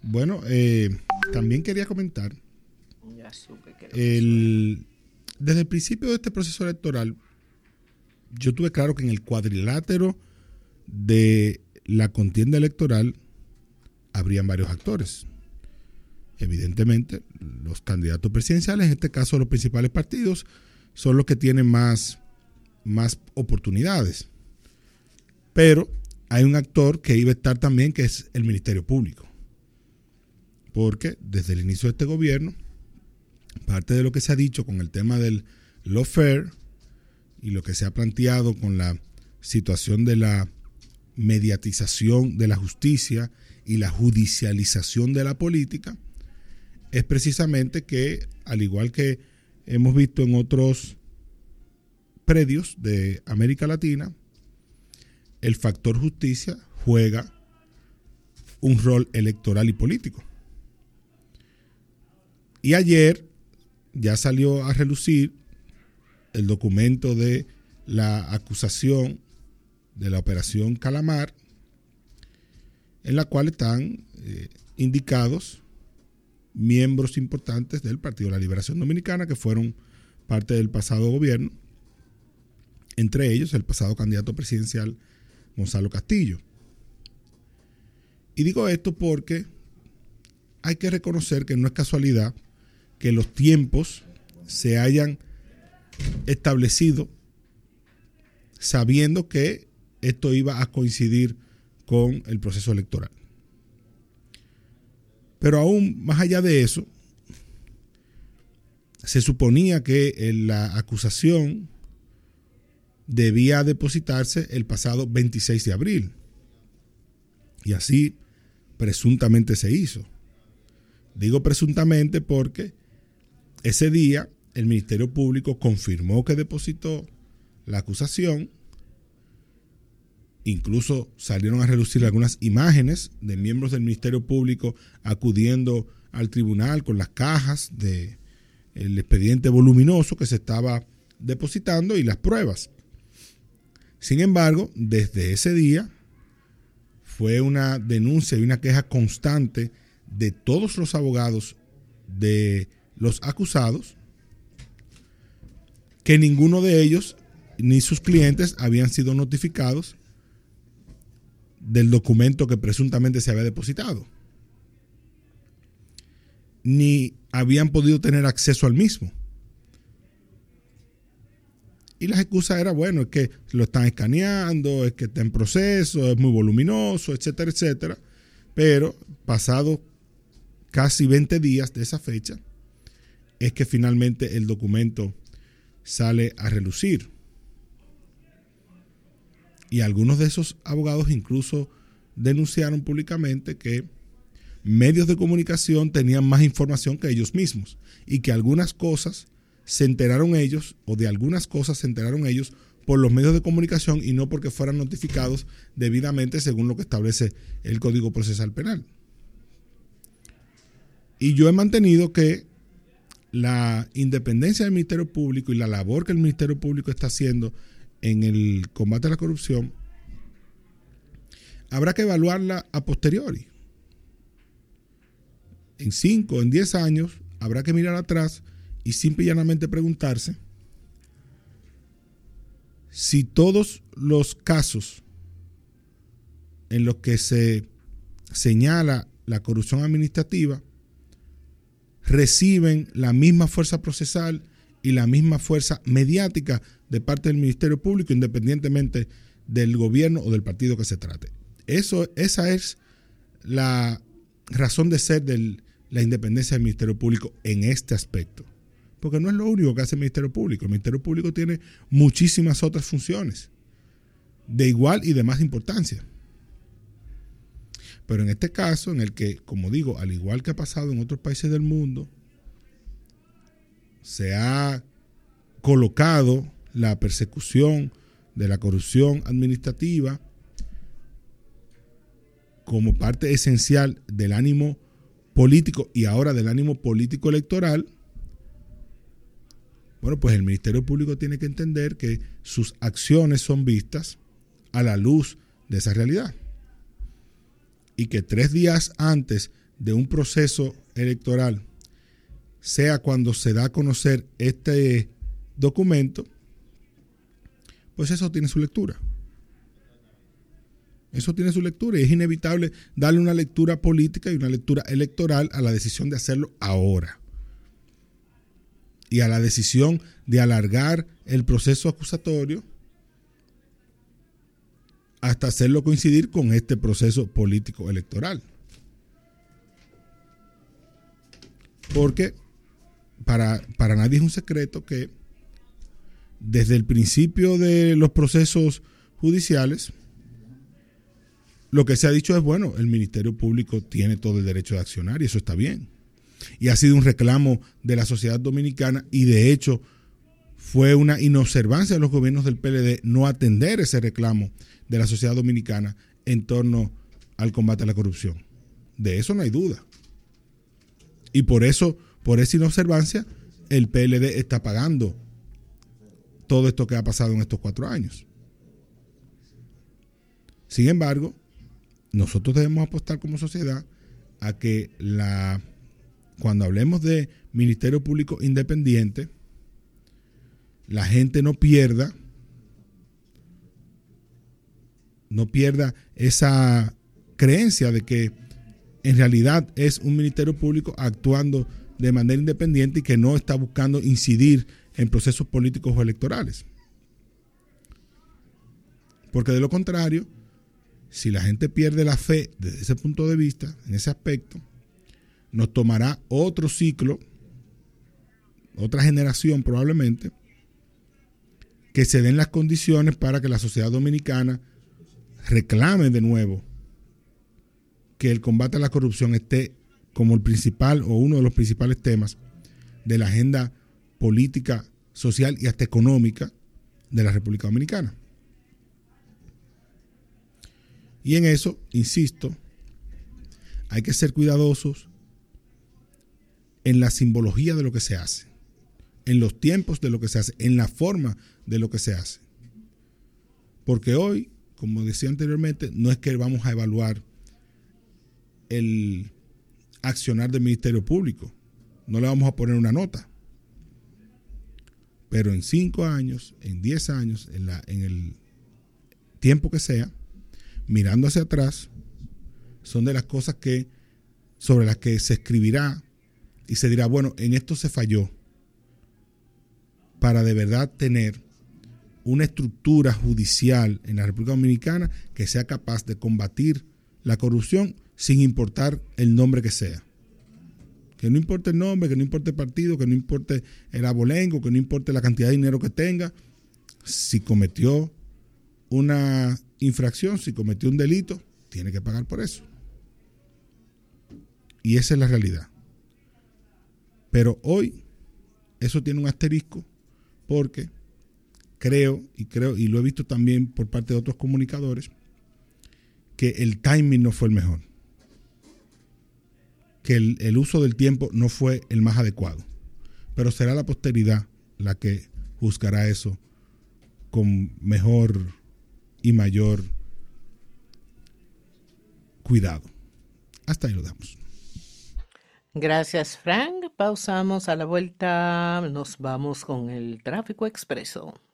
Bueno, también quería comentar, Ya supe que desde el principio de este proceso electoral, yo tuve claro que en el cuadrilátero de la contienda electoral habrían varios actores. Evidentemente, los candidatos presidenciales, en este caso los principales partidos, son los que tienen más oportunidades. Pero hay un actor que iba a estar también, que es el Ministerio Público. Porque desde el inicio de este gobierno, parte de lo que se ha dicho con el tema del lawfare y lo que se ha planteado con la situación de la mediatización de la justicia y la judicialización de la política, es precisamente que, al igual que hemos visto en otros predios de América Latina, el factor justicia juega un rol electoral y político. Y ayer ya salió a relucir el documento de la acusación de la Operación Calamar, en la cual están indicados miembros importantes del Partido de la Liberación Dominicana que fueron parte del pasado gobierno, entre ellos el pasado candidato presidencial Gonzalo Castillo. Y digo esto porque hay que reconocer que no es casualidad que los tiempos se hayan establecido sabiendo que esto iba a coincidir con el proceso electoral. Pero aún más allá de eso, se suponía que la acusación debía depositarse el pasado 26 de abril. Y así presuntamente se hizo. Digo presuntamente porque ese día el Ministerio Público confirmó que depositó la acusación. Incluso salieron a relucir algunas imágenes de miembros del Ministerio Público acudiendo al tribunal con las cajas del expediente voluminoso que se estaba depositando y las pruebas. Sin embargo, desde ese día fue una denuncia y una queja constante de todos los abogados de los acusados, que ninguno de ellos ni sus clientes habían sido notificados del documento que presuntamente se había depositado, ni habían podido tener acceso al mismo. Y la excusa era, bueno, es que lo están escaneando, es que está en proceso, es muy voluminoso, etcétera, etcétera. Pero pasado casi 20 días de esa fecha, es que finalmente el documento sale a relucir. Y algunos de esos abogados incluso denunciaron públicamente que medios de comunicación tenían más información que ellos mismos y que algunas cosas se enteraron ellos, o de algunas cosas se enteraron ellos por los medios de comunicación y no porque fueran notificados debidamente según lo que establece el Código Procesal Penal. Y yo he mantenido que la independencia del Ministerio Público y la labor que el Ministerio Público está haciendo en el combate a la corrupción habrá que evaluarla a posteriori. En 5, en 10 años habrá que mirar atrás y simple y llanamente preguntarse si todos los casos en los que se señala la corrupción administrativa reciben la misma fuerza procesal y la misma fuerza mediática de parte del Ministerio Público, independientemente del gobierno o del partido que se trate. Esa es la razón de ser de la independencia del Ministerio Público en este aspecto. Porque no es lo único que hace el Ministerio Público. El Ministerio Público tiene muchísimas otras funciones de igual y de más importancia. Pero en este caso, en el que, como digo, al igual que ha pasado en otros países del mundo, se ha colocado la persecución de la corrupción administrativa como parte esencial del ánimo político y ahora del ánimo político electoral. Bueno, pues el Ministerio Público tiene que entender que sus acciones son vistas a la luz de esa realidad. Y que 3 días antes de un proceso electoral sea cuando se da a conocer este documento, pues eso tiene su lectura. Eso tiene su lectura y es inevitable darle una lectura política y una lectura electoral a la decisión de hacerlo ahora. Y a la decisión de alargar el proceso acusatorio hasta hacerlo coincidir con este proceso político electoral. Porque para nadie es un secreto que desde el principio de los procesos judiciales, lo que se ha dicho es, bueno, el Ministerio Público tiene todo el derecho de accionar y eso está bien. Y ha sido un reclamo de la sociedad dominicana y de hecho fue una inobservancia de los gobiernos del PLD no atender ese reclamo de la sociedad dominicana en torno al combate a la corrupción. De eso no hay duda. Y por esa inobservancia, el PLD está pagando todo esto que ha pasado en estos 4 años. Sin embargo, nosotros debemos apostar como sociedad a que cuando hablemos de Ministerio Público Independiente, la gente no pierda esa creencia de que en realidad es un Ministerio Público actuando de manera independiente y que no está buscando incidir en procesos políticos o electorales. Porque de lo contrario, si la gente pierde la fe desde ese punto de vista, en ese aspecto, nos tomará otro ciclo, otra generación probablemente, que se den las condiciones para que la sociedad dominicana reclame de nuevo que el combate a la corrupción esté como el principal o uno de los principales temas de la agenda política, social y hasta económica de la República Dominicana. Y en eso, insisto, hay que ser cuidadosos en la simbología de lo que se hace, en los tiempos de lo que se hace, en la forma de lo que se hace. Porque hoy, como decía anteriormente, no es que vamos a evaluar el accionar del Ministerio Público, no le vamos a poner una nota. Pero en 5 años, en 10 años, en el tiempo que sea, mirando hacia atrás, son de las cosas sobre las que se escribirá y se dirá, bueno, en esto se falló, para de verdad tener una estructura judicial en la República Dominicana que sea capaz de combatir la corrupción sin importar el nombre que sea. Que no importe el nombre, que no importe el partido, que no importe el abolengo, que no importe la cantidad de dinero que tenga, si cometió una infracción, si cometió un delito, tiene que pagar por eso. Y esa es la realidad. Pero hoy eso tiene un asterisco porque creo, y lo he visto también por parte de otros comunicadores, que el timing no fue el mejor. Que el uso del tiempo no fue el más adecuado. Pero será la posteridad la que juzgará eso con mejor y mayor cuidado. Hasta ahí lo damos. Gracias, Frank. Pausamos. A la vuelta nos vamos con el tráfico expreso.